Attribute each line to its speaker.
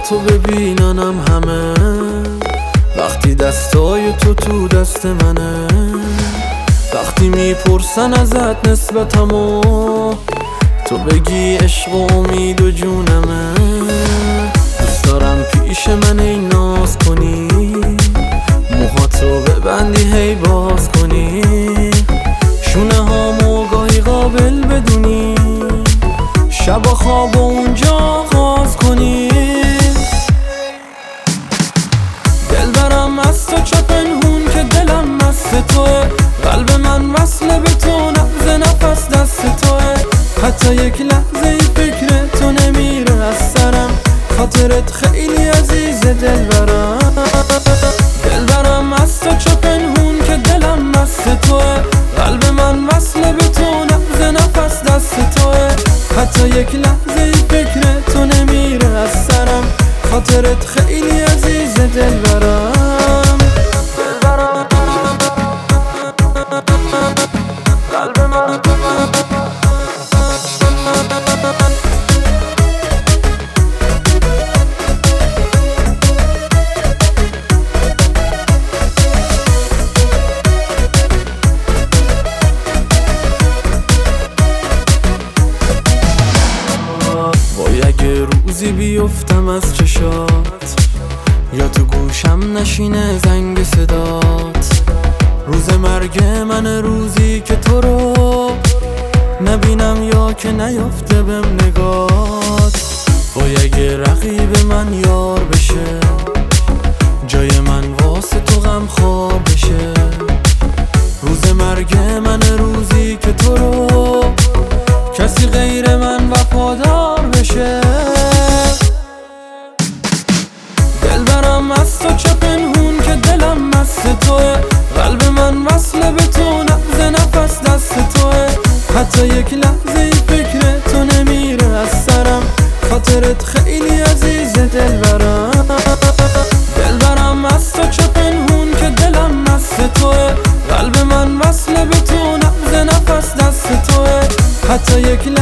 Speaker 1: تو ببیننم همه، وقتی دستای تو تو دست منه، وقتی میپرسن ازت نسبتمو تو بگی عشق و امید و جونمه. دوست دارم پیش من ای ناز کنی، موهاتو ببندی هی باز کنی، شونه هامو گاهی قابل بدونی، شب و خواب و اونجا آغاز کنی. دل برم از تو چه پنهون که دلم مست توه، قلب من وصله به تو، نبض نفس دست توه، حتی یک لحظه ای فکر تو نمیره از سرم، خاطرت خیلی عزیز دل برم. دل برم از تو چه پنهون که دلم مست توه، قلب من وصله به تو، نبض نفس دست توه، حتی یک لحظه ای فکر تو نمیره از سرم، خاطرت خیلی عزیز دل برم. قلب من وای اگه روزی بیفتم از چشات، یا تو گوشم نشینه زنگ صدات، روز مرگ من روزی که تو رو نبینم یا که نیافته بهم نگات. وای اگه رقیب من یار بشه، جای من واسه تو غم خواب بشه، روز مرگ من روزی که تو رو کسی غیر من وفادار بشه. دل برم از تو چه پنهون که دلم مست توه، قلب من وصله به تو، نبض نفس دست توه، حتی یک لحظه ای فکر تو نمیره از سرم، خاطرت خیلی عزیز دل برم. دل برم از تو چه پنهون که دلم مست توه، قلب من وصله به تو، نبض نفس دست توه، حتی یک